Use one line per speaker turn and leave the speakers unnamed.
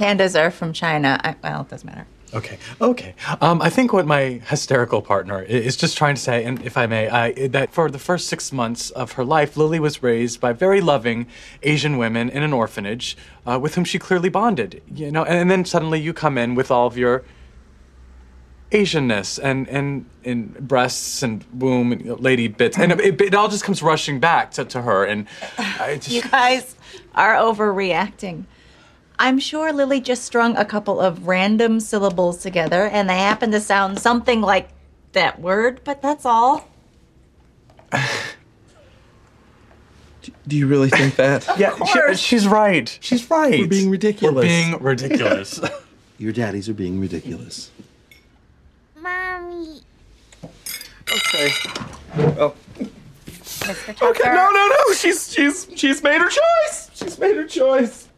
Pandas are from China. Well, it doesn't matter.
Okay. I think what my hysterical partner is just trying to say, and if I may, that for the first 6 months of her life, Lily was raised by very loving Asian women in an orphanage with whom she clearly bonded. And then suddenly you come in with all of your Asianness and breasts and womb and lady bits, and it all just comes rushing back to her. And
you guys are overreacting. I'm sure Lily just strung a couple of random syllables together, and they happen to sound something like that word, but that's all.
Do you really think that?
Yeah, she's right. She's right.
We're being
ridiculous.
Your daddies are being ridiculous.
Mommy.
Okay. Well.
Mr. Tucker.
Okay. No. She's made her choice. She's made her choice.